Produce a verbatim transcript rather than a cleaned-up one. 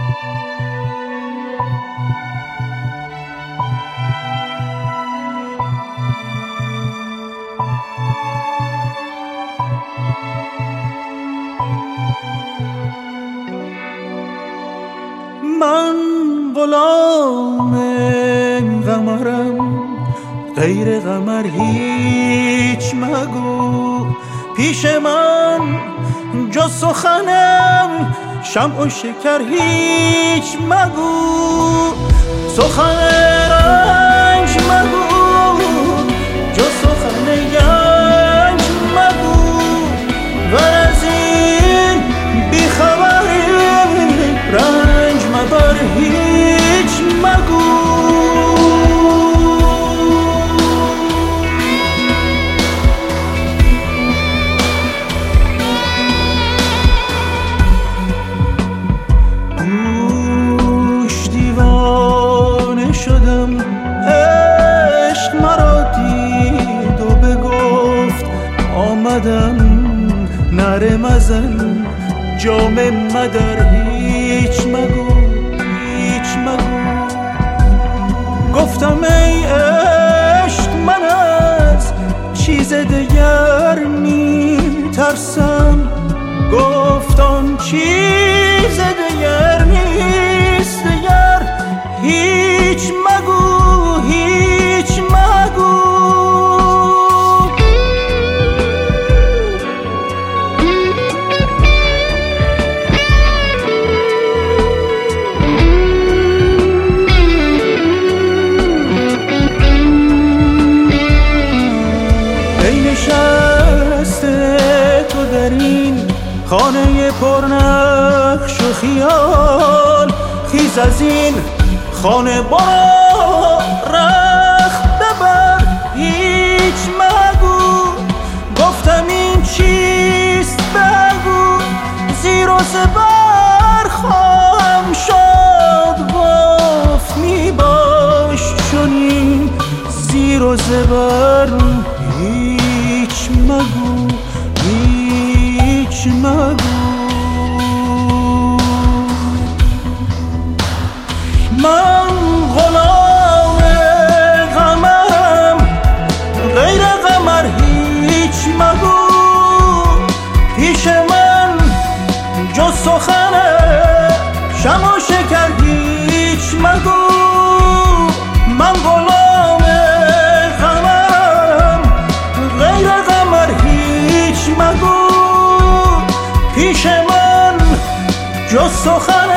من غلام قمرم، غیر قمر هیچ مگو. پیش من جز سخنم شمع و شکر هیچ مگو. سخن رنج مگو، جز سخن گنج مگو. ور از این بیخبری رنج مبر هیچ مگو. دوش دیوانه شدم، عشق مرا دید و بگفت آمدم. نره مزن جام مدر هیچ مگو، هیچ مگو. گفتم ای عشق من از چیز دیگر می ترسم. گفت آن چیز دیگر نیست دیگر هیچ مگو، هیچ مگو. تو در این خانه پرنقش و خیال، خیز از این خانه برو رخت ببر هیچ مگو. گفتم این چیست بگو، زیر و زبر خواهم شد. گفت می باش چنین زیر و زبر هیچ مگو، هیچ مگو. من غلام قمرم، غیر قمر هیچ مگو. پیش من جز سخن شمع و شکر هیچ مگو. من غلام قمرم، غیر قمر هیچ مگو. پیش من جز سخن